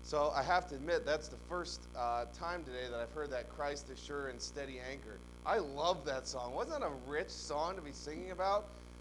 So I have to admit, that's the first time today that I've heard that Christ is sure and steady anchor. I love that song. Wasn't that a rich song to be singing about?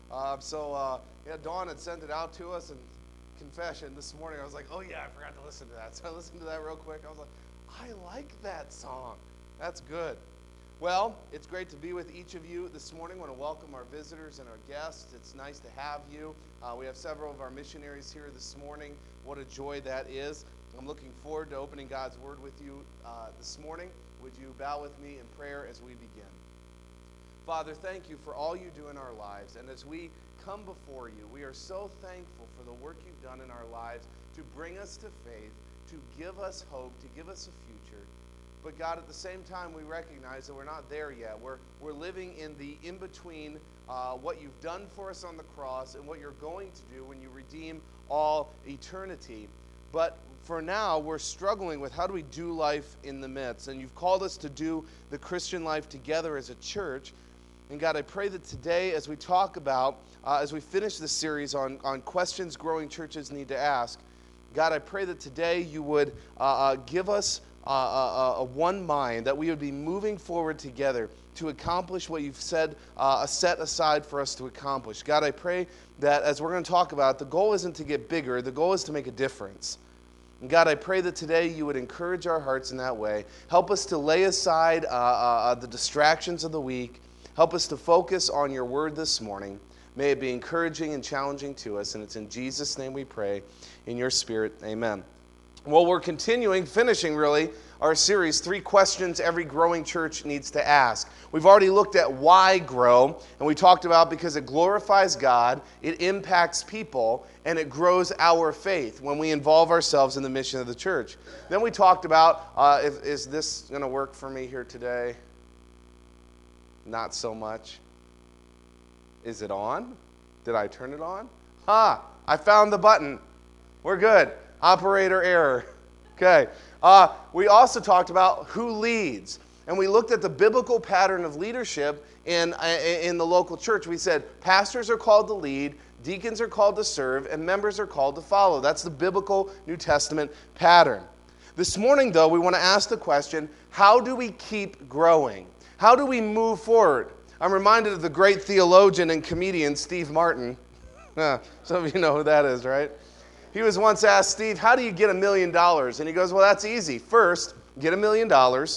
Dawn had sent it out to us, and confession, this morning I was like, oh yeah, I forgot to listen to that. So I listened to that real quick. I was like, I like that song. That's good. Well, it's great to be with each of you this morning. I want to welcome our visitors and our guests. It's nice to have you. We have several of our missionaries here this morning. What a joy that is. I'm looking forward to opening God's Word with you this morning. Would you bow with me in prayer as we begin? Father, thank you for all you do in our lives. And as we come before you, we are so thankful for the work you've done in our lives to bring us to faith, to give us hope, to give us a future. But God, at the same time, we recognize that we're not there yet. We're living in the in-between what you've done for us on the cross and what you're going to do when you redeem all eternity. But for now, we're struggling with how do we do life in the midst. And you've called us to do the Christian life together as a church. And God, I pray that today, as we talk about, as we finish this series on questions growing churches need to ask, God, I pray that today you would give us a one mind, that we would be moving forward together to accomplish what you've said, set aside for us to accomplish. God, I pray that as we're going to talk about, the goal isn't to get bigger, the goal is to make a difference. And God, I pray that today you would encourage our hearts in that way. Help us to lay aside the distractions of the week. Help us to focus on your word this morning. May it be encouraging and challenging to us. And it's in Jesus' name we pray. In your spirit, amen. Well, we're finishing really, our series, 3 questions every growing church needs to ask. We've already looked at why grow, and we talked about because it glorifies God, it impacts people, and it grows our faith when we involve ourselves in the mission of the church. Then we talked about, is this going to work for me here today? Not so much. Is it on? Did I turn it on? I found the button. We're good. Operator error. Okay. We also talked about who leads. And we looked at the biblical pattern of leadership in the local church. We said pastors are called to lead, deacons are called to serve, and members are called to follow. That's the biblical New Testament pattern. This morning, though, we want to ask the question, how do we keep growing? How do we move forward? I'm reminded of the great theologian and comedian Steve Martin. Some of you know who that is, right? He was once asked, Steve, how do you get $1 million? And he goes, well, that's easy. First, get $1 million.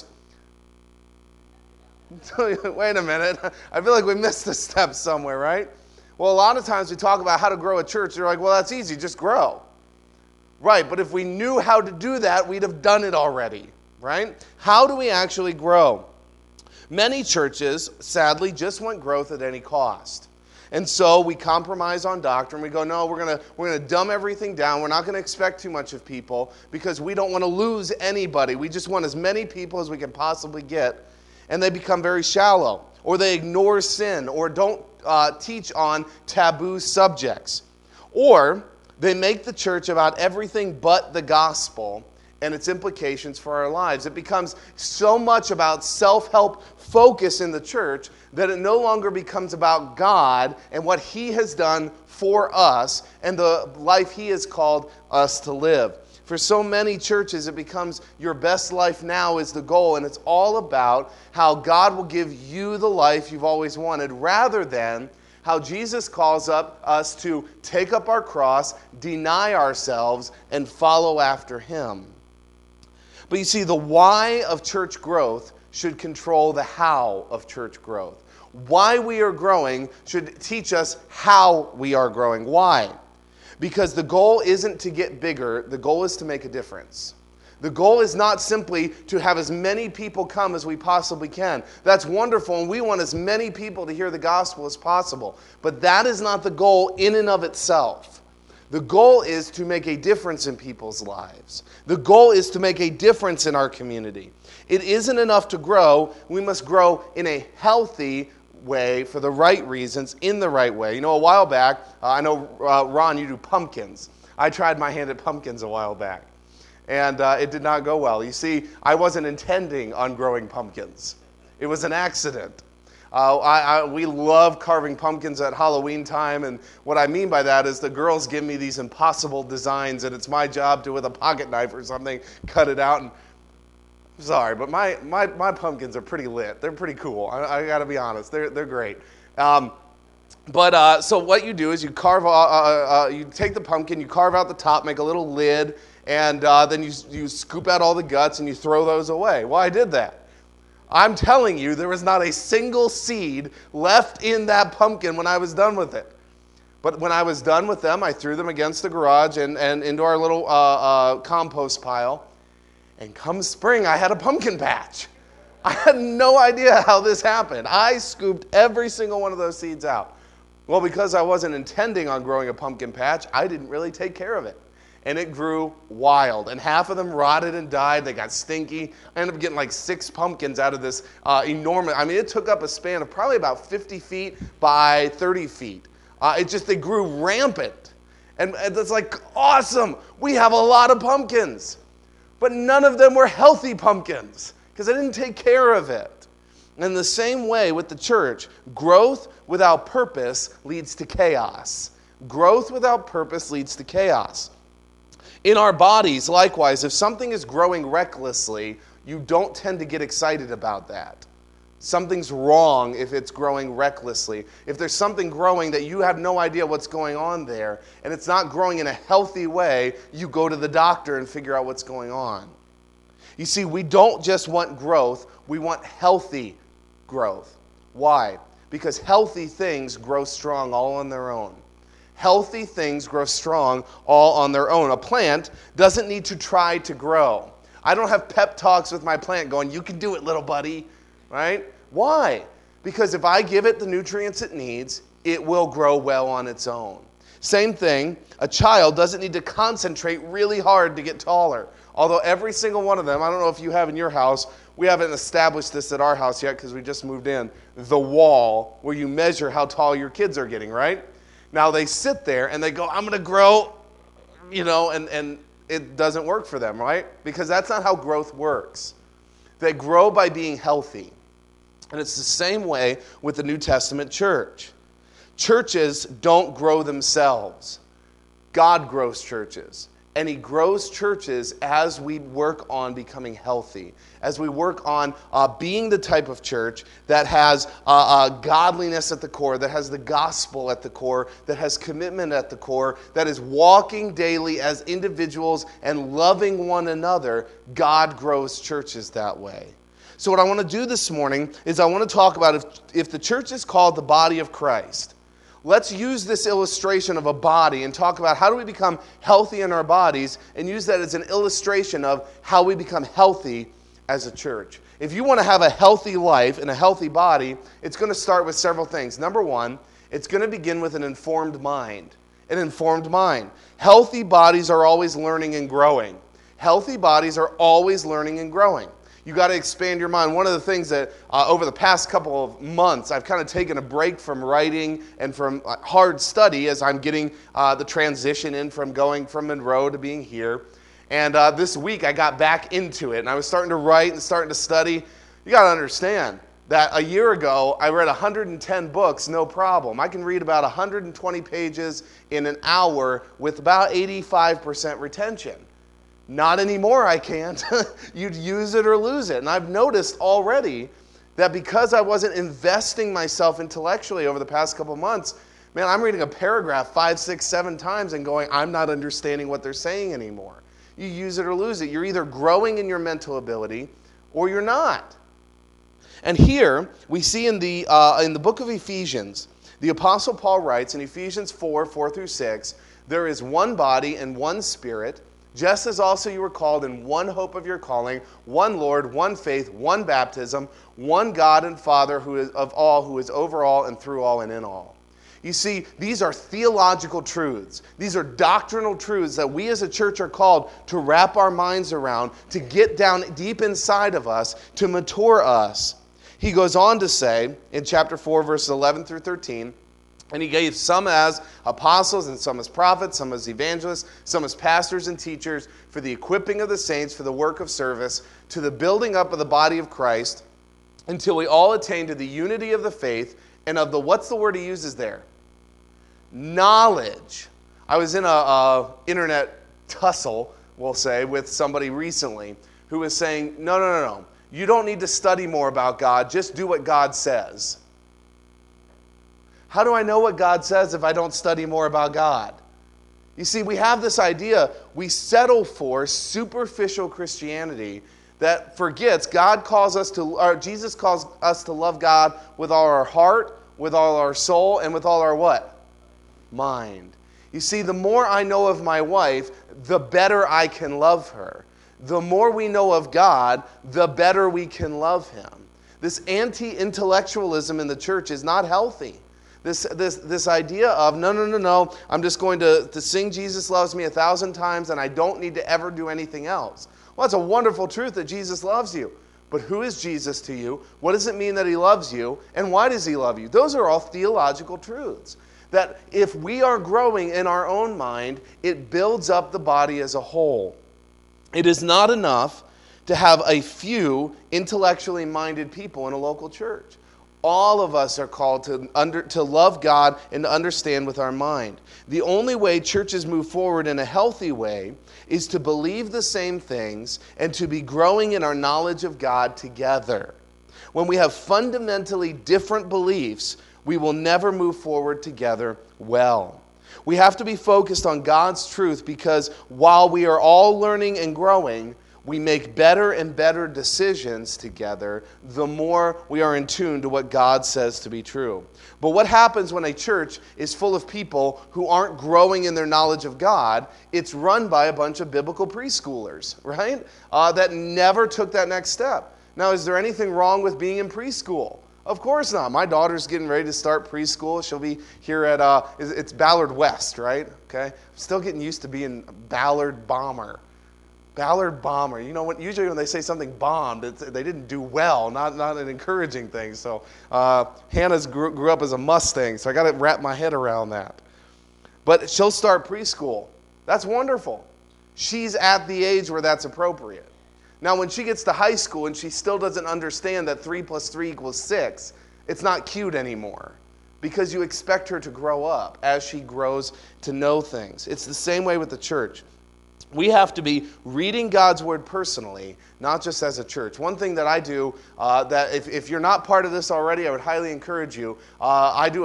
Wait a minute. I feel like we missed a step somewhere, right? Well, a lot of times we talk about how to grow a church. They're like, well, that's easy. Just grow. Right, but if we knew how to do that, we'd have done it already, right? How do we actually grow? Many churches, sadly, just want growth at any cost. And so we compromise on doctrine. We go, no, we're gonna dumb everything down. We're not going to expect too much of people because we don't want to lose anybody. We just want as many people as we can possibly get. And they become very shallow. Or they ignore sin. Or don't teach on taboo subjects. Or they make the church about everything but the gospel and its implications for our lives. It becomes so much about self-help focus in the church that it no longer becomes about God and what He has done for us and the life He has called us to live. For so many churches, it becomes your best life now is the goal, and it's all about how God will give you the life you've always wanted, rather than how Jesus calls us to take up our cross, deny ourselves, and follow after Him. But you see, the why of church growth should control the how of church growth. Why we are growing should teach us how we are growing. Why? Because the goal isn't to get bigger, the goal is to make a difference. The goal is not simply to have as many people come as we possibly can. That's wonderful, and we want as many people to hear the gospel as possible. But that is not the goal in and of itself. The goal is to make a difference in people's lives. The goal is to make a difference in our community. It isn't enough to grow. We must grow in a healthy way for the right reasons, in the right way. You know, a while back, I know, Ron, you do pumpkins. I tried my hand at pumpkins a while back, and it did not go well. You see, I wasn't intending on growing pumpkins. It was an accident. We love carving pumpkins at Halloween time, and what I mean by that is the girls give me these impossible designs, and it's my job to, with a pocket knife or something, cut it out. And sorry, but my pumpkins are pretty lit. They're pretty cool. I got to be honest. They're great. So what you do is you carve. You take the pumpkin, you carve out the top, make a little lid, and then you scoop out all the guts and you throw those away. Well, I did that. I'm telling you, there was not a single seed left in that pumpkin when I was done with it. But when I was done with them, I threw them against the garage and into our little compost pile. And come spring, I had a pumpkin patch. I had no idea how this happened. I scooped every single one of those seeds out. Well, because I wasn't intending on growing a pumpkin patch, I didn't really take care of it. And it grew wild. And half of them rotted and died. They got stinky. I ended up getting like 6 pumpkins out of this enormous. I mean, it took up a span of probably about 50 feet by 30 feet. They grew rampant. And it's like, awesome. We have a lot of pumpkins. But none of them were healthy pumpkins because I didn't take care of it. In the same way with the church, growth without purpose leads to chaos. Growth without purpose leads to chaos. In our bodies, likewise, if something is growing recklessly, you don't tend to get excited about that. Something's wrong if it's growing recklessly. If there's something growing that you have no idea what's going on there, and it's not growing in a healthy way, you go to the doctor and figure out what's going on. You see, we don't just want growth, we want healthy growth. Why? Because healthy things grow strong all on their own. Healthy things grow strong all on their own. A plant doesn't need to try to grow. I don't have pep talks with my plant going, you can do it, little buddy, right? Why? Because if I give it the nutrients it needs, it will grow well on its own. Same thing, a child doesn't need to concentrate really hard to get taller. Although every single one of them, I don't know if you have in your house, we haven't established this at our house yet because we just moved in, the wall where you measure how tall your kids are getting, right? Now they sit there and they go, I'm going to grow, and it doesn't work for them, right? Because that's not how growth works. They grow by being healthy. And it's the same way with the New Testament church. Churches don't grow themselves. God grows churches. And he grows churches as we work on becoming healthy, as we work on being the type of church that has godliness at the core, that has the gospel at the core, that has commitment at the core, that is walking daily as individuals and loving one another. God grows churches that way. So what I want to do this morning is I want to talk about if the church is called the body of Christ. Let's use this illustration of a body and talk about how do we become healthy in our bodies and use that as an illustration of how we become healthy as a church. If you want to have a healthy life and a healthy body, it's going to start with several things. Number one, it's going to begin with an informed mind. An informed mind. Healthy bodies are always learning and growing. Healthy bodies are always learning and growing. You got to expand your mind. One of the things that over the past couple of months, I've kind of taken a break from writing and from hard study as I'm getting the transition in from going from Monroe to being here. And this week I got back into it and I was starting to write and starting to study. You got to understand that a year ago I read 110 books, no problem. I can read about 120 pages in an hour with about 85% retention. Not anymore, I can't. You'd use it or lose it. And I've noticed already that because I wasn't investing myself intellectually over the past couple of months, man, I'm reading a paragraph 5, 6, 7 times and going, I'm not understanding what they're saying anymore. You use it or lose it. You're either growing in your mental ability or you're not. And here we see in the book of Ephesians, the Apostle Paul writes in Ephesians 4 through 6, there is one body and one spirit, just as also you were called in one hope of your calling, one Lord, one faith, one baptism, one God and Father who is of all, who is over all and through all and in all. You see, these are theological truths. These are doctrinal truths that we as a church are called to wrap our minds around, to get down deep inside of us, to mature us. He goes on to say in chapter 4, verses 11 through 13, and he gave some as apostles and some as prophets, some as evangelists, some as pastors and teachers for the equipping of the saints for the work of service, to the building up of the body of Christ, until we all attain to the unity of the faith and of the, what's the word he uses there? Knowledge. I was in a internet tussle, we'll say, with somebody recently who was saying, no. You don't need to study more about God. Just do what God says. How do I know what God says if I don't study more about God? You see, we have this idea, we settle for superficial Christianity that forgets Jesus calls us to love God with all our heart, with all our soul, and with all our what? Mind. You see, the more I know of my wife, the better I can love her. The more we know of God, the better we can love Him. This anti-intellectualism in the church is not healthy. This idea of, no, I'm just going to sing Jesus loves me 1,000 times and I don't need to ever do anything else. Well, that's a wonderful truth that Jesus loves you. But who is Jesus to you? What does it mean that He loves you? And why does He love you? Those are all theological truths. That if we are growing in our own mind, it builds up the body as a whole. It is not enough to have a few intellectually minded people in a local church. All of us are called to love God and to understand with our mind. The only way churches move forward in a healthy way is to believe the same things and to be growing in our knowledge of God together. When we have fundamentally different beliefs, we will never move forward together well. We have to be focused on God's truth because while we are all learning and growing, we make better and better decisions together the more we are in tune to what God says to be true. But what happens when a church is full of people who aren't growing in their knowledge of God? It's run by a bunch of biblical preschoolers, right? That never took that next step. Now, is there anything wrong with being in preschool? Of course not. My daughter's getting ready to start preschool. She'll be here at, it's Ballard West, right? Okay. I'm still getting used to being Ballard Bomber. Ballard Bomber. You know, usually when they say something bombed, they didn't do well, not an encouraging thing. So Hannah's grew up as a Mustang, so I got to wrap my head around that. But she'll start preschool. That's wonderful. She's at the age where that's appropriate. Now, when she gets to high school and she still doesn't understand that 3 + 3 = 6, it's not cute anymore because you expect her to grow up as she grows to know things. It's the same way with the church. We have to be reading God's Word personally, not just as a church. One thing that I do, that if you're not part of this already, I would highly encourage you. I do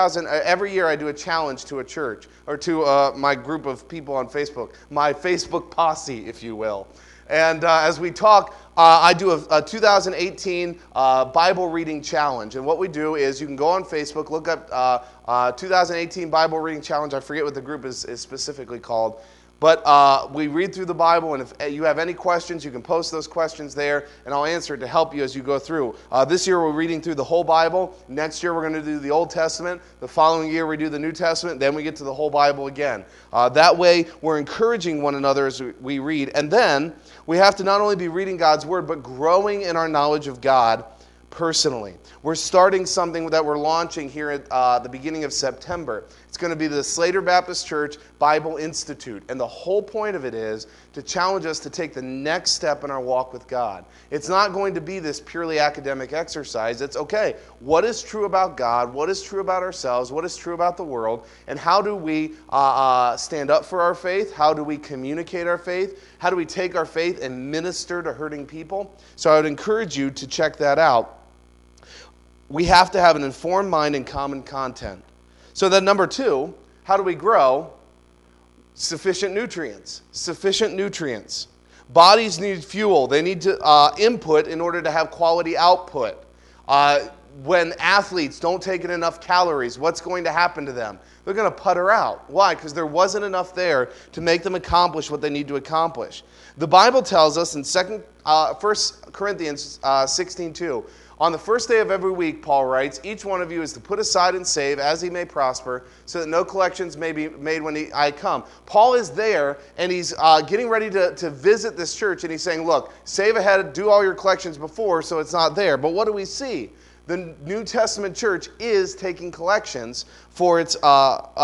every year I do a challenge to a church, or to my group of people on Facebook, my Facebook posse, if you will. And as we talk, I do a 2018 Bible reading challenge. And what we do is you can go on Facebook, look up 2018 Bible reading challenge. I forget what the group is specifically called. But we read through the Bible, and if you have any questions, you can post those questions there, and I'll answer it to help you as you go through. This year we're reading through the whole Bible. Next year we're going to do the Old Testament. The following year we do the New Testament. Then we get to the whole Bible again. That way we're encouraging one another as we read. And then we have to not only be reading God's Word, but growing in our knowledge of God personally. We're starting something that we're launching here at the beginning of September. It's going to be the Slater Baptist Church Bible Institute. And the whole point of it is to challenge us to take the next step in our walk with God. It's not going to be this purely academic exercise. It's okay, what is true about God? What is true about ourselves? What is true about the world? And how do we stand up for our faith? How do we communicate our faith? How do we take our faith and minister to hurting people? So I would encourage you to check that out. We have to have an informed mind and common content. So then number 2, how do we grow? Sufficient nutrients. Sufficient nutrients. Bodies need fuel. They need to input in order to have quality output. When athletes don't take in enough calories, what's going to happen to them? They're going to putter out. Why? Because there wasn't enough there to make them accomplish what they need to accomplish. The Bible tells us in 1 Corinthians 16:2, on the first day of every week, Paul writes, each one of you is to put aside and save as he may prosper, so that no collections may be made when I come. Paul is there, and he's getting ready to visit this church, and he's saying, look, save ahead, do all your collections before, so it's not there. But what do we see? The New Testament church is taking collections for its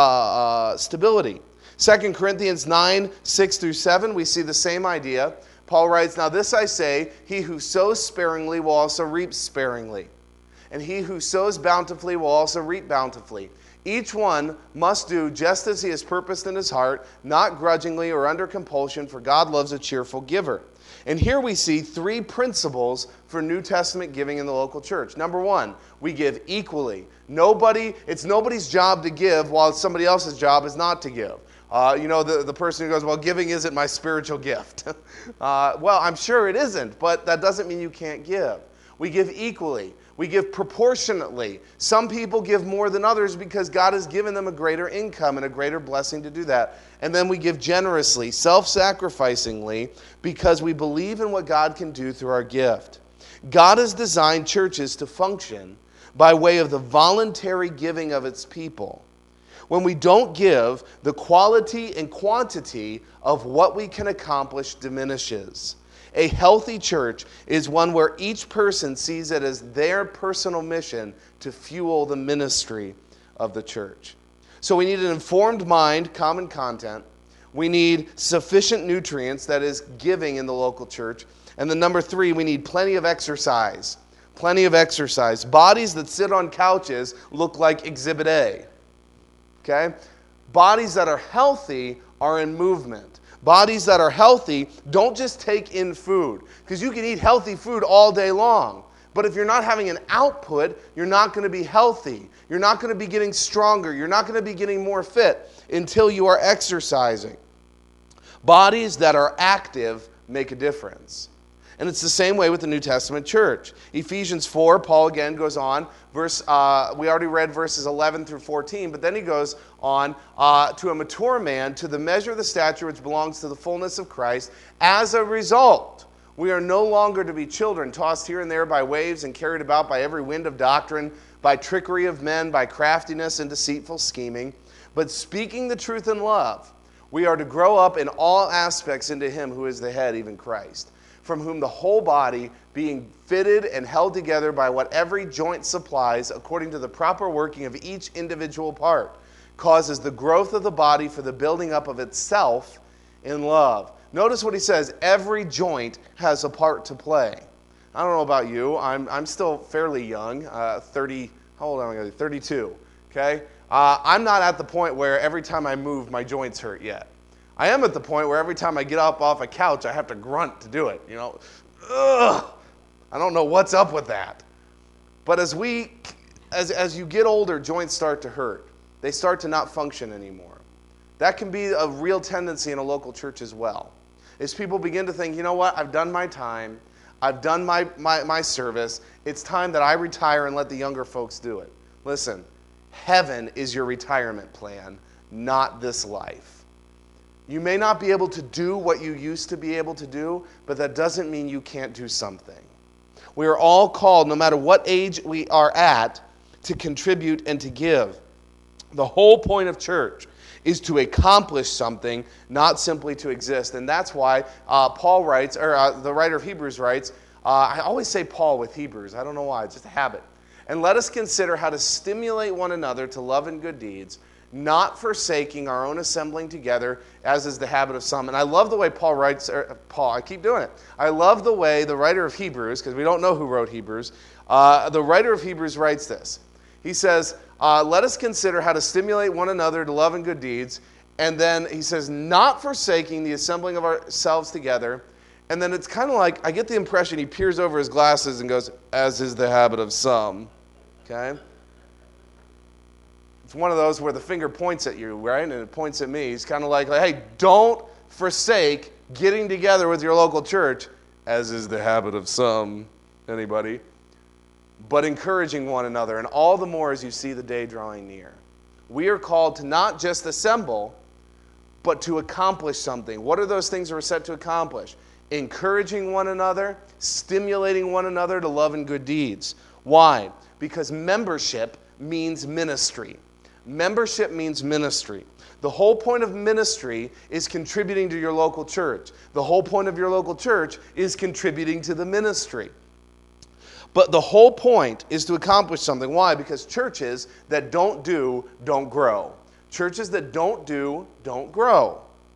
stability. 2 Corinthians 9:6-7, we see the same idea. Paul writes, "Now this I say, he who sows sparingly will also reap sparingly, and he who sows bountifully will also reap bountifully. Each one must do just as he has purposed in his heart, not grudgingly or under compulsion, for God loves a cheerful giver." And here we see three principles for New Testament giving in the local church. Number one, we give equally. It's nobody's job to give while somebody else's job is not to give. The person who goes, "Well, giving isn't my spiritual gift." Well, I'm sure it isn't, but that doesn't mean you can't give. We give equally. We give proportionately. Some people give more than others because God has given them a greater income and a greater blessing to do that. And then we give generously, self-sacrificingly, because we believe in what God can do through our gift. God has designed churches to function by way of the voluntary giving of its people. When we don't give, the quality and quantity of what we can accomplish diminishes. A healthy church is one where each person sees it as their personal mission to fuel the ministry of the church. So we need an informed mind, common content. We need sufficient nutrients, that is, giving in the local church. And then number three, we need plenty of exercise. Plenty of exercise. Bodies that sit on couches look like Exhibit A. Okay? Bodies that are healthy are in movement. Bodies that are healthy don't just take in food, because you can eat healthy food all day long. But if you're not having an output, you're not going to be healthy. You're not going to be getting stronger. You're not going to be getting more fit until you are exercising. Bodies that are active make a difference. And it's the same way with the New Testament church. Ephesians 4, Paul again goes on. We already read verses 11 through 14, but then he goes on to a mature man, to the measure of the stature which belongs to the fullness of Christ. As a result, we are no longer to be children, tossed here and there by waves and carried about by every wind of doctrine, by trickery of men, by craftiness and deceitful scheming. But speaking the truth in love, we are to grow up in all aspects into him who is the head, even Christ, from whom the whole body, being fitted and held together by what every joint supplies, according to the proper working of each individual part, causes the growth of the body for the building up of itself in love. Notice what he says, every joint has a part to play. I don't know about you, I'm still fairly young, 30, how old am I going to be? 32, okay? I'm not at the point where every time I move, my joints hurt yet. I am at the point where every time I get up off a couch, I have to grunt to do it. Ugh! I don't know what's up with that. But as you get older, joints start to hurt. They start to not function anymore. That can be a real tendency in a local church as well. As people begin to think, you know what, I've done my time. I've done my service. It's time that I retire and let the younger folks do it. Listen, heaven is your retirement plan, not this life. You may not be able to do what you used to be able to do, but that doesn't mean you can't do something. We are all called, no matter what age we are at, to contribute and to give. The whole point of church is to accomplish something, not simply to exist. And that's why Paul writes, or the writer of Hebrews writes, I always say Paul with Hebrews. I don't know why. It's just a habit. And let us consider how to stimulate one another to love and good deeds, not forsaking our own assembling together, as is the habit of some. And I love the way Paul writes, I keep doing it. I love the way the writer of Hebrews, because we don't know who wrote Hebrews, the writer of Hebrews writes this. He says, let us consider how to stimulate one another to love and good deeds. And then he says, not forsaking the assembling of ourselves together. And then it's kind of like, I get the impression he peers over his glasses and goes, as is the habit of some. Okay? It's one of those where the finger points at you, right? And it points at me. He's kind of like, hey, don't forsake getting together with your local church, as is the habit of some. Anybody? But encouraging one another, and all the more as you see the day drawing near. We are called to not just assemble, but to accomplish something. What are those things we're set to accomplish? Encouraging one another, stimulating one another to love and good deeds. Why? Because membership means ministry. Membership means ministry. The whole point of ministry is contributing to your local church. The whole point of your local church is contributing to the ministry. But the whole point is to accomplish something. Why? Because churches that don't do, don't grow. Churches that don't do, don't grow.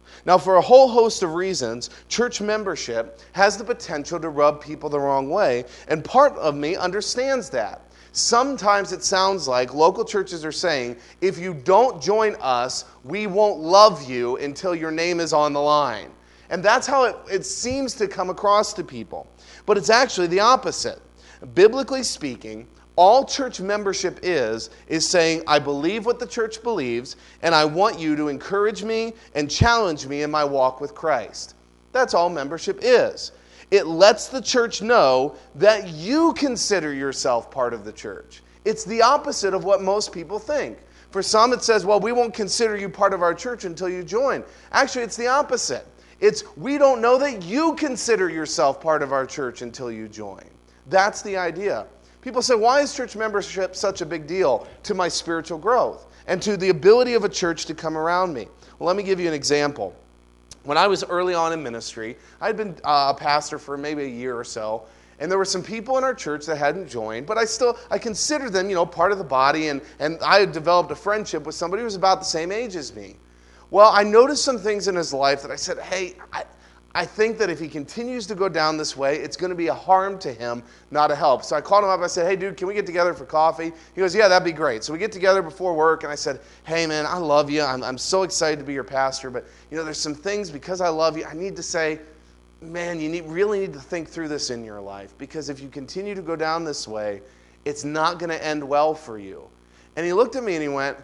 Now, for a whole host of reasons, church membership has the potential to rub people the wrong way, and part of me understands that. Sometimes it sounds like local churches are saying, if you don't join us, we won't love you until your name is on the line. And that's how it seems to come across to people. But it's actually the opposite. Biblically speaking, all church membership is saying, I believe what the church believes, and I want you to encourage me and challenge me in my walk with Christ. That's all membership is. It lets the church know that you consider yourself part of the church. It's the opposite of what most people think. For some, it says, well, we won't consider you part of our church until you join. Actually, it's the opposite. It's, we don't know that you consider yourself part of our church until you join. That's the idea. People say, why is church membership such a big deal to my spiritual growth and to the ability of a church to come around me? Well, let me give you an example. When I was early on in ministry, I had been a pastor for maybe a year or so, and there were some people in our church that hadn't joined, but I considered them, part of the body, and I had developed a friendship with somebody who was about the same age as me. Well, I noticed some things in his life that I said, hey, I think that if he continues to go down this way, it's going to be a harm to him, not a help. So I called him up. I said, hey, dude, can we get together for coffee? He goes, yeah, that'd be great. So we get together before work, and I said, hey, man, I love you. I'm so excited to be your pastor, but, there's some things, because I love you, I need to say, man, you really need to think through this in your life, because if you continue to go down this way, it's not going to end well for you. And he looked at me and he went,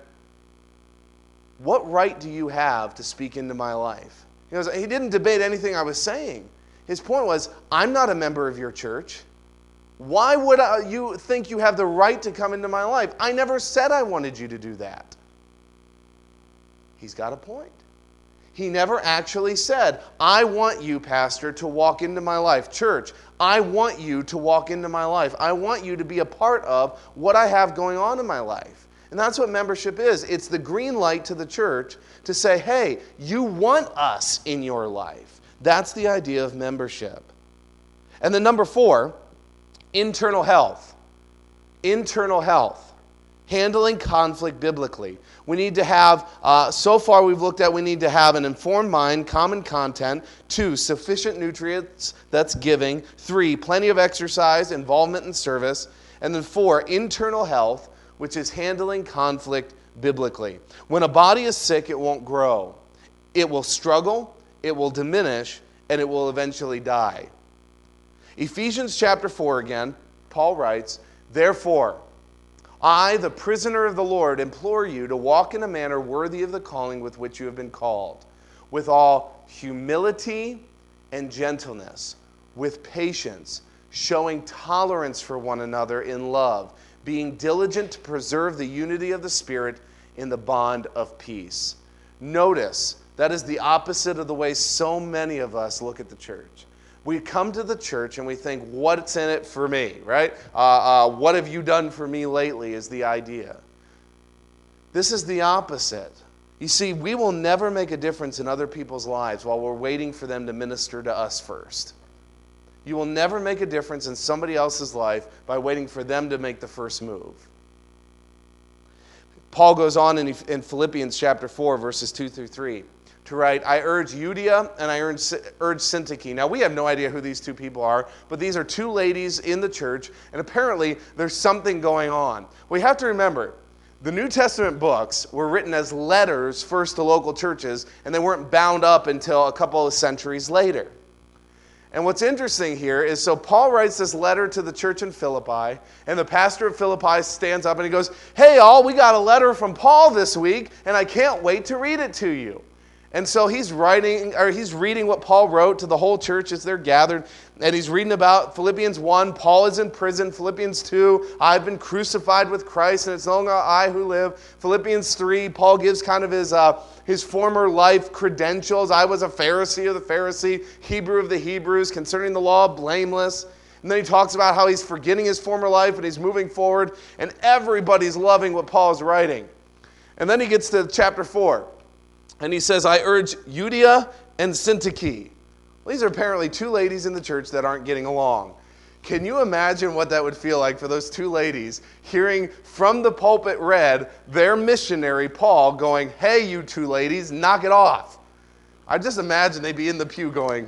what right do you have to speak into my life? He didn't debate anything I was saying. His point was, I'm not a member of your church. Why would you think you have the right to come into my life? I never said I wanted you to do that. He's got a point. He never actually said, I want you, pastor, to walk into my life. Church, I want you to walk into my life. I want you to be a part of what I have going on in my life. And that's what membership is. It's the green light to the church to say, hey, you want us in your life. That's the idea of membership. And then number 4, internal health. Internal health. Handling conflict biblically. We need to have, so far we've looked at, we need to have an informed mind, common content. 2, sufficient nutrients, that's giving. 3, plenty of exercise, involvement in service. And then 4, internal health, which is handling conflict biblically. When a body is sick, it won't grow. It will struggle, it will diminish, and it will eventually die. Ephesians chapter 4 again, Paul writes, therefore, I, the prisoner of the Lord, implore you to walk in a manner worthy of the calling with which you have been called, with all humility and gentleness, with patience, showing tolerance for one another in love, being diligent to preserve the unity of the Spirit in the bond of peace. Notice, that is the opposite of the way so many of us look at the church. We come to the church and we think, what's in it for me, right? What have you done for me lately is the idea. This is the opposite. You see, we will never make a difference in other people's lives while we're waiting for them to minister to us first. You will never make a difference in somebody else's life by waiting for them to make the first move. Paul goes on in Philippians chapter 4, verses 2 through 3, to write, I urge Euodia and I urge Syntyche. Now, we have no idea who these two people are, but these are two ladies in the church, and apparently there's something going on. We have to remember, the New Testament books were written as letters first to local churches, and they weren't bound up until a couple of centuries later. And what's interesting here is, so Paul writes this letter to the church in Philippi, and the pastor of Philippi stands up and he goes, hey all, we got a letter from Paul this week, and I can't wait to read it to you. And so he's reading what Paul wrote to the whole church as they're gathered, and he's reading about Philippians 1, Paul is in prison. Philippians 2, I've been crucified with Christ, and it's no longer I who live. Philippians 3, Paul gives kind of his former life credentials. I was a Pharisee of the Pharisee, Hebrew of the Hebrews, concerning the law, blameless. And then he talks about how he's forgetting his former life and he's moving forward, and everybody's loving what Paul's writing. And then he gets to chapter 4. And he says, I urge Euodia and Syntyche. Well, these are apparently two ladies in the church that aren't getting along. Can you imagine what that would feel like for those two ladies hearing from the pulpit read their missionary, Paul, going, hey, you two ladies, knock it off. I just imagine they'd be in the pew going,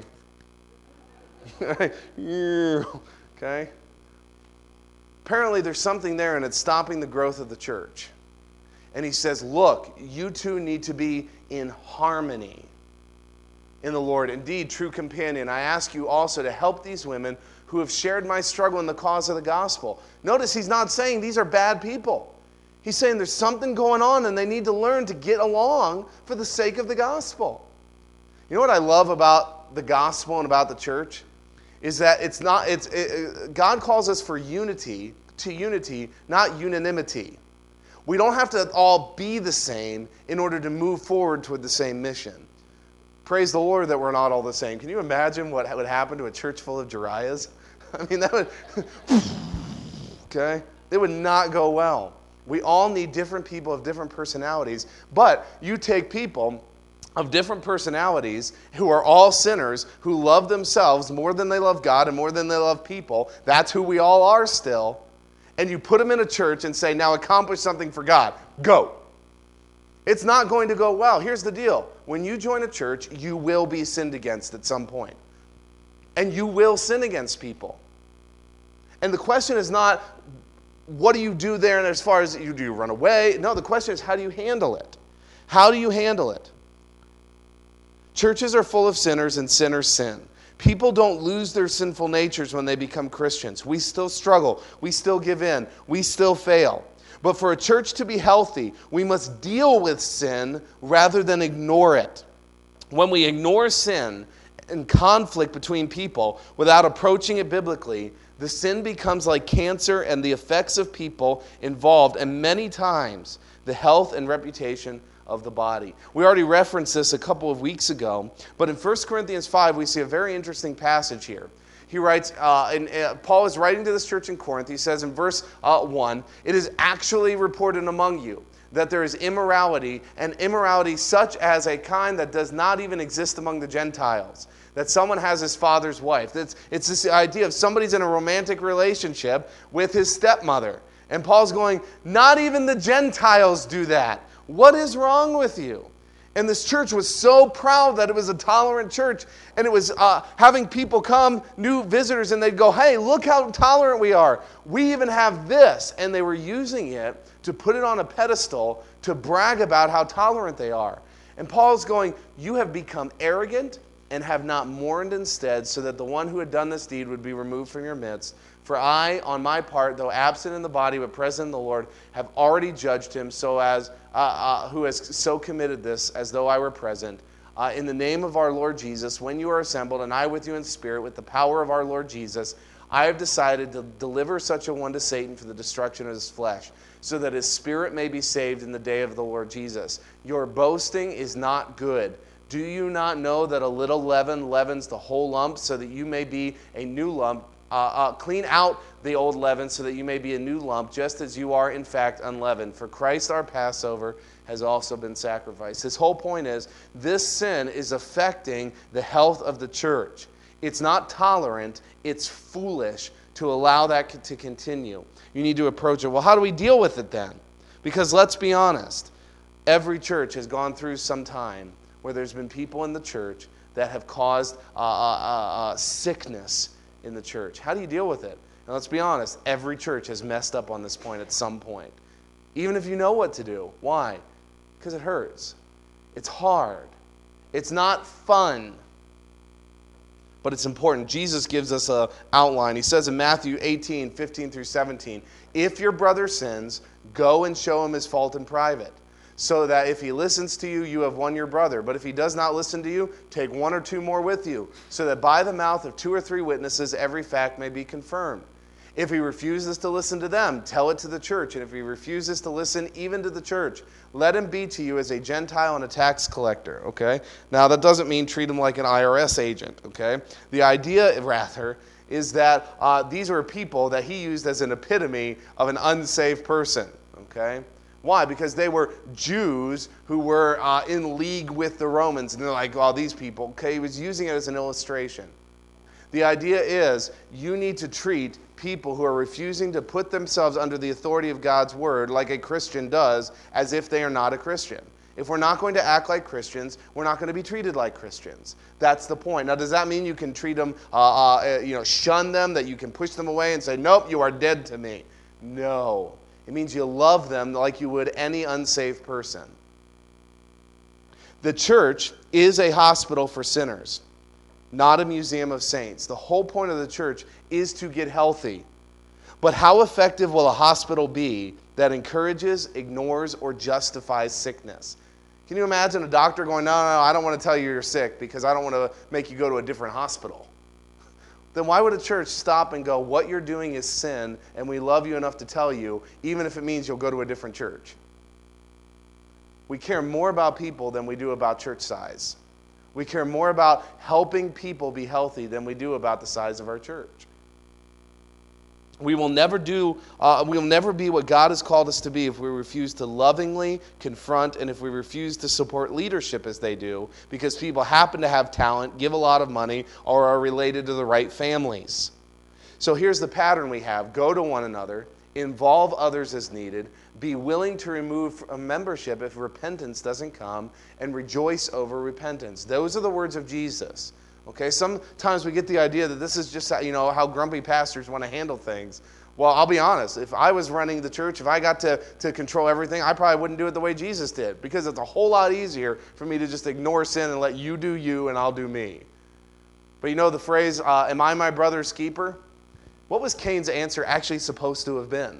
okay? Apparently there's something there and it's stopping the growth of the church. And he says, look, you two need to be in harmony in the Lord. Indeed, true companion, I ask you also to help these women who have shared my struggle in the cause of the gospel. Notice he's not saying these are bad people. He's saying there's something going on and they need to learn to get along for the sake of the gospel. You know what I love about the gospel and about the church? Is that God calls us for unity, not unanimity. We don't have to all be the same in order to move forward toward the same mission. Praise the Lord that we're not all the same. Can you imagine what would happen to a church full of Jeriahs? I mean, that would, okay? It would not go well. We all need different people of different personalities, but you take people of different personalities who are all sinners, who love themselves more than they love God and more than they love people. That's who we all are still. And you put them in a church and say, now accomplish something for God. Go. It's not going to go well. Here's the deal. When you join a church, you will be sinned against at some point. And you will sin against people. And the question is not, what do you do there? And as far as do you run away? No, the question is, how do you handle it? How do you handle it? Churches are full of sinners and sinners sin. People don't lose their sinful natures when they become Christians. We still struggle. We still give in. We still fail. But for a church to be healthy, we must deal with sin rather than ignore it. When we ignore sin and conflict between people without approaching it biblically, the sin becomes like cancer and the effects of people involved, and many times the health and reputation of the body. We already referenced this a couple of weeks ago, but in 1 Corinthians 5, we see a very interesting passage here. He writes, Paul is writing to this church in Corinth. He says in verse 1, it is actually reported among you that there is immorality, and immorality such as a kind that does not even exist among the Gentiles. That someone has his father's wife. It's this idea of somebody's in a romantic relationship with his stepmother. And Paul's going, not even the Gentiles do that. What is wrong with you? And this church was so proud that it was a tolerant church. And it was having people come, new visitors, and they'd go, hey, look how tolerant we are. We even have this. And they were using it to put it on a pedestal to brag about how tolerant they are. And Paul's going, you have become arrogant and have not mourned instead, so that the one who had done this deed would be removed from your midst. For I, on my part, though absent in the body but present in the Lord, have already judged him so as who has so committed this, as though I were present. In the name of our Lord Jesus, when you are assembled, and I with you in spirit, with the power of our Lord Jesus, I have decided to deliver such a one to Satan for the destruction of his flesh, so that his spirit may be saved in the day of the Lord Jesus. Your boasting is not good. Do you not know that a little leaven leavens the whole lump, so that you may be a new lump? Clean out the old leaven, so that you may be a new lump, just as you are in fact unleavened. For Christ our Passover has also been sacrificed. His whole point is, this sin is affecting the health of the church. It's not tolerant, it's foolish to allow that to continue. You need to approach it. Well, how do we deal with it then? Because let's be honest, every church has gone through some time where there's been people in the church that have caused sickness in the church. How do you deal with it? And let's be honest, every church has messed up on this point at some point. Even if you know what to do. Why? Because it hurts. It's hard. It's not fun. But it's important. Jesus gives us an outline. He says in Matthew 18, 15 through 17, if your brother sins, go and show him his fault in private, so that if he listens to you, you have won your brother. But if he does not listen to you, take one or two more with you, so that by the mouth of 2 or 3 witnesses every fact may be confirmed. If he refuses to listen to them, tell it to the church. And if he refuses to listen even to the church, let him be to you as a Gentile and a tax collector, okay? Now, that doesn't mean treat him like an IRS agent, okay? The idea, rather, is that these are people that he used as an epitome of an unsaved person, okay? Why? Because they were Jews who were in league with the Romans. And they're like, oh, these people. Okay, he was using it as an illustration. The idea is you need to treat people who are refusing to put themselves under the authority of God's word, like a Christian does, as if they are not a Christian. If we're not going to act like Christians, we're not going to be treated like Christians. That's the point. Now, does that mean you can treat them, shun them, that you can push them away and say, nope, you are dead to me? No. It means you love them like you would any unsaved person. The church is a hospital for sinners, not a museum of saints. The whole point of the church is to get healthy. But how effective will a hospital be that encourages, ignores, or justifies sickness? Can you imagine a doctor going, no, I don't want to tell you you're sick because I don't want to make you go to a different hospital? Then why would a church stop and go, what you're doing is sin, and we love you enough to tell you, even if it means you'll go to a different church? We care more about people than we do about church size. We care more about helping people be healthy than we do about the size of our church. We will never be what God has called us to be if we refuse to lovingly confront and if we refuse to support leadership as they do, because people happen to have talent, give a lot of money, or are related to the right families. So here's the pattern we have. Go to one another, involve others as needed, be willing to remove a membership if repentance doesn't come, and rejoice over repentance. Those are the words of Jesus. Okay, sometimes we get the idea that this is just how grumpy pastors want to handle things. Well, I'll be honest. If I was running the church, if I got to control everything, I probably wouldn't do it the way Jesus did, because it's a whole lot easier for me to just ignore sin and let you do you and I'll do me. But you know the phrase, am I my brother's keeper? What was Cain's answer actually supposed to have been?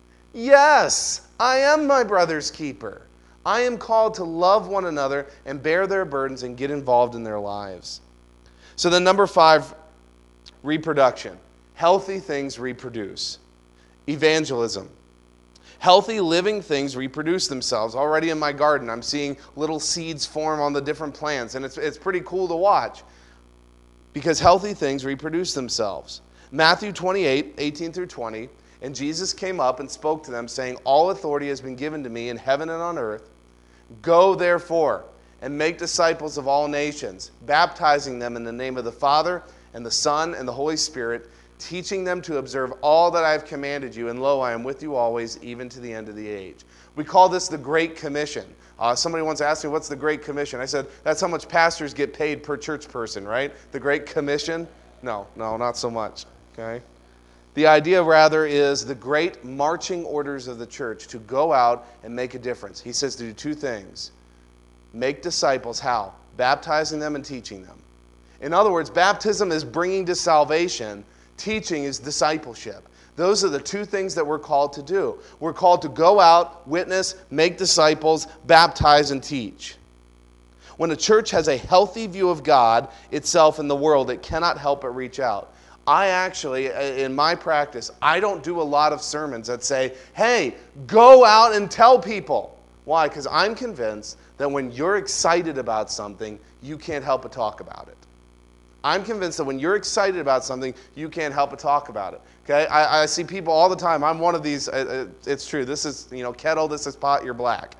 Yes, I am my brother's keeper. I am called to love one another and bear their burdens and get involved in their lives. So then number 5, reproduction. Healthy things reproduce. Evangelism. Healthy living things reproduce themselves. Already in my garden, I'm seeing little seeds form on the different plants, and it's pretty cool to watch because healthy things reproduce themselves. Matthew 28, 18 through 20, and Jesus came up and spoke to them, saying, all authority has been given to me in heaven and on earth. Go, therefore, and make disciples of all nations, baptizing them in the name of the Father and the Son and the Holy Spirit, teaching them to observe all that I have commanded you, and lo, I am with you always, even to the end of the age. We call this the Great Commission. Somebody once asked me, what's the Great Commission? I said, that's how much pastors get paid per church person, right? The Great Commission? No, not so much, okay? The idea, rather, is the great marching orders of the church to go out and make a difference. He says to do 2 things. Make disciples. How? Baptizing them and teaching them. In other words, baptism is bringing to salvation. Teaching is discipleship. Those are the 2 things that we're called to do. We're called to go out, witness, make disciples, baptize, and teach. When a church has a healthy view of God, itself, and the world, it cannot help but reach out. I actually, in my practice, I don't do a lot of sermons that say, hey, go out and tell people. Why? Because I'm convinced that when you're excited about something, you can't help but talk about it. I'm convinced that when you're excited about something, you can't help but talk about it. Okay? I see people all the time. I'm one of these. It's true. This is, kettle, this is pot, you're black.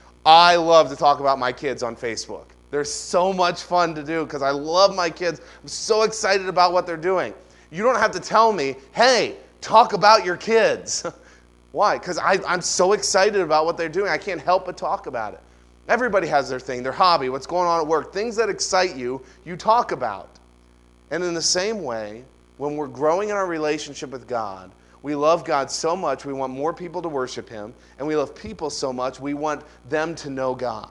I love to talk about my kids on Facebook. They're so much fun to do because I love my kids. I'm so excited about what they're doing. You don't have to tell me, hey, talk about your kids. Why? Because I'm so excited about what they're doing. I can't help but talk about it. Everybody has their thing, their hobby, what's going on at work. Things that excite you, you talk about. And in the same way, when we're growing in our relationship with God, we love God so much, we want more people to worship Him. And we love people so much, we want them to know God.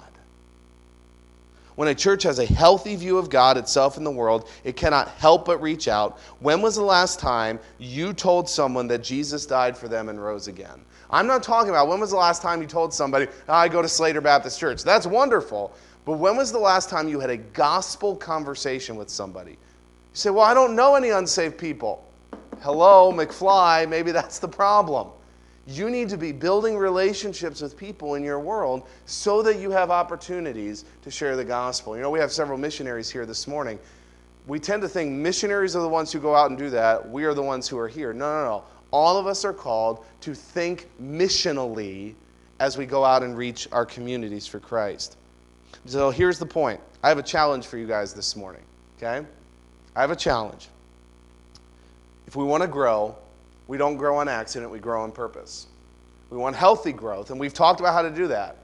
When a church has a healthy view of God itself in the world, it cannot help but reach out. When was the last time you told someone that Jesus died for them and rose again? I'm not talking about when was the last time you told somebody, I go to Slater Baptist Church. That's wonderful. But when was the last time you had a gospel conversation with somebody? You say, well, I don't know any unsaved people. Hello, McFly, maybe that's the problem. You need to be building relationships with people in your world so that you have opportunities to share the gospel. We have several missionaries here this morning. We tend to think missionaries are the ones who go out and do that. We are the ones who are here. No. All of us are called to think missionally as we go out and reach our communities for Christ. So here's the point. I have a challenge for you guys this morning. Okay? I have a challenge. If we want to grow, we don't grow on accident, we grow on purpose. We want healthy growth, and we've talked about how to do that.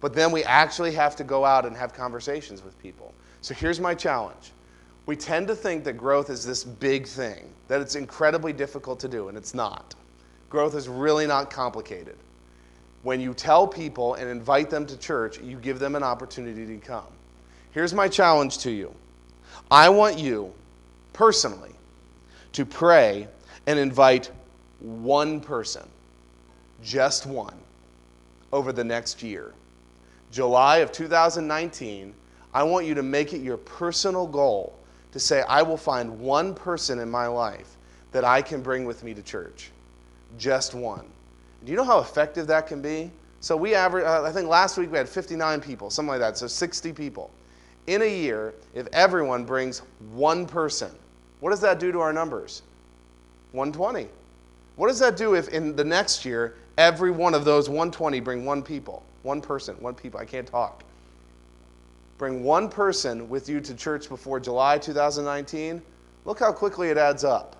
But then we actually have to go out and have conversations with people. So here's my challenge. We tend to think that growth is this big thing, that it's incredibly difficult to do, and it's not. Growth is really not complicated. When you tell people and invite them to church, you give them an opportunity to come. Here's my challenge to you. I want you, personally, to pray and invite one person, just one, over the next year. July of 2019, I want you to make it your personal goal to say, I will find one person in my life that I can bring with me to church. Just one. Do you know how effective that can be? So we average, I think last week we had 59 people, something like that, so 60 people. In a year, if everyone brings one person, what does that do to our numbers? 120. What does that do if in the next year, every one of those 120 bring one people? One person, one people. I can't talk. Bring one person with you to church before July 2019. Look how quickly it adds up.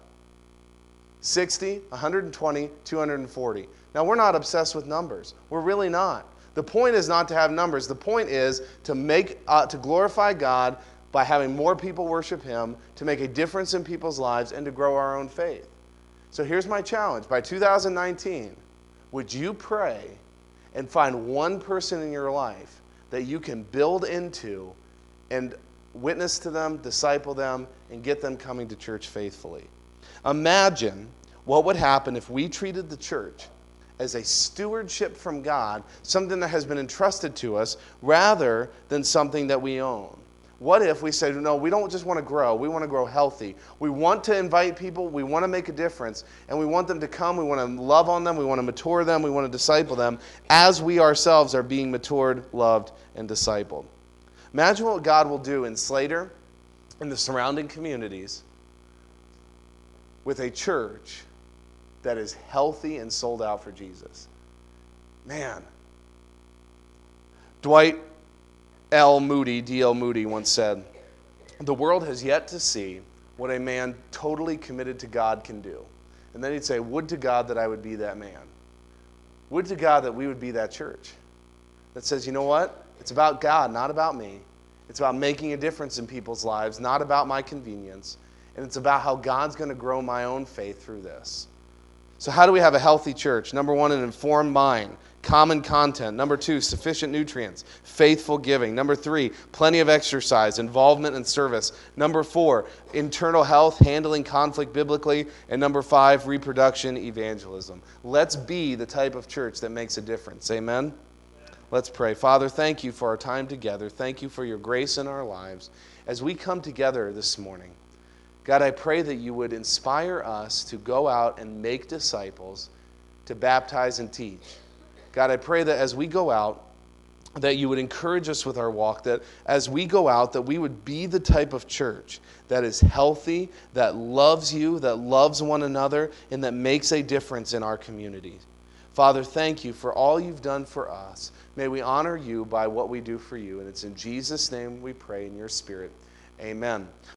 60, 120, 240. Now, we're not obsessed with numbers. We're really not. The point is not to have numbers. The point is to glorify God by having more people worship Him, to make a difference in people's lives, and to grow our own faith. So here's my challenge. By 2019, would you pray and find one person in your life that you can build into and witness to them, disciple them, and get them coming to church faithfully? Imagine what would happen if we treated the church as a stewardship from God, something that has been entrusted to us, rather than something that we own. What if we said, no, we don't just want to grow, we want to grow healthy. We want to invite people, we want to make a difference, and we want them to come, we want to love on them, we want to mature them, we want to disciple them, as we ourselves are being matured, loved, and discipled. Imagine what God will do in Slater and the surrounding communities with a church that is healthy and sold out for Jesus. Man. Dwight L. Moody, D.L. Moody once said, "The world has yet to see what a man totally committed to God can do." And then he'd say, "Would to God that I would be that man. Would to God that we would be that church that says, you know what? It's about God, not about me. It's about making a difference in people's lives, not about my convenience. And it's about how God's going to grow my own faith through this." So how do we have a healthy church? Number one, an informed mind, common content. Number two, sufficient nutrients, faithful giving. Number three, plenty of exercise, involvement and service. Number four, internal health, handling conflict biblically. And number five, reproduction, evangelism. Let's be the type of church that makes a difference. Amen? Let's pray. Father, thank you for our time together. Thank you for your grace in our lives. As we come together this morning, God, I pray that you would inspire us to go out and make disciples, to baptize and teach. God, I pray that as we go out, that you would encourage us with our walk, that as we go out, that we would be the type of church that is healthy, that loves you, that loves one another, and that makes a difference in our community. Father, thank you for all you've done for us. May we honor you by what we do for you. And it's in Jesus' name we pray in your Spirit. Amen.